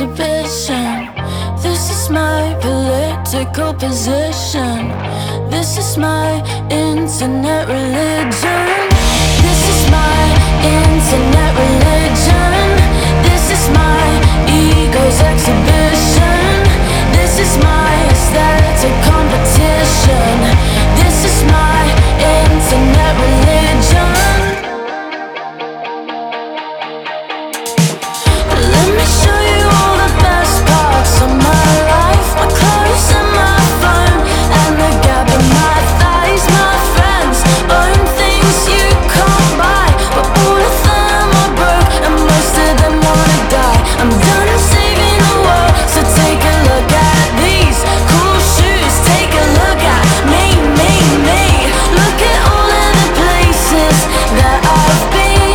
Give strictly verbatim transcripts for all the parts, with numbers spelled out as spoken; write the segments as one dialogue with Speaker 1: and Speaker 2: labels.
Speaker 1: exhibition. This is my political position. This is my internet religion. This is my internet religion. This is my ego's exhibition. This is my aesthetic competition. This is my internet religion. Let me show you all the best parts of my life. My clothes and my phone and the gap in my thighs. My friends own things you can't buy, but all of them are broke and most of them wanna die. I'm done saving the world, so take a look at these cool shoes. Take a look at me, me, me. Look at all of the places that I've been.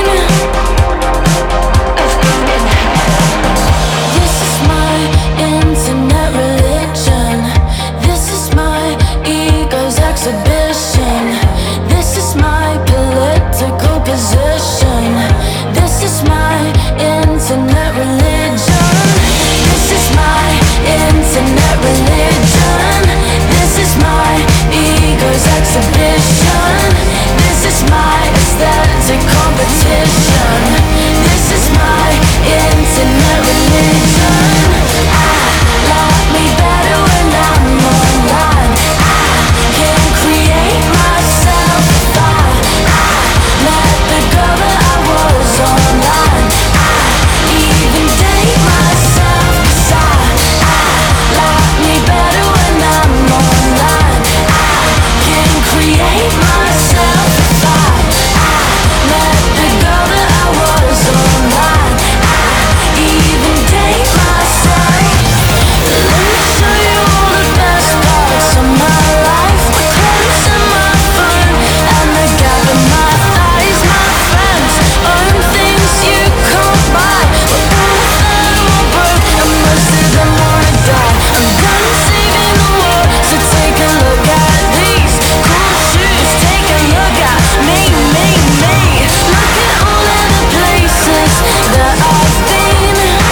Speaker 1: This is my internet religion. This is my ego's exhibition. This is my political position. This is my internet religion. This is my internet religion. This is my ego's exhibition. This is my aesthetic competition. This is my internet religion. I like me better when I'm online. I can create myself if I, I let the girl that I was online. I even date myself 'cause I, I like me better when I'm online. I can create myself if I, I let the girl that I was online. I even date myself. Let me show you all the best parts of my life. My clothes and my phone and the gap in my thighs. My friends own things you can't buy, but all of them are broke and most of them wanna die. I'm done saving the world, so take a look at these cool shoes. Take a look at me, me, me. Look at all of the places that I've been.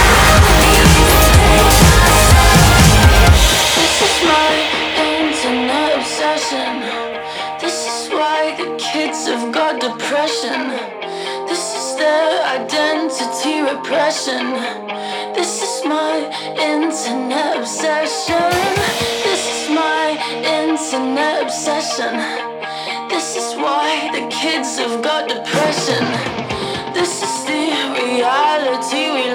Speaker 1: This is my internet obsession. This is why the kids have got depression. This is their identity repression. This is my internet obsession. This is my internet obsession. This is why the kids have got depression. This is the reality we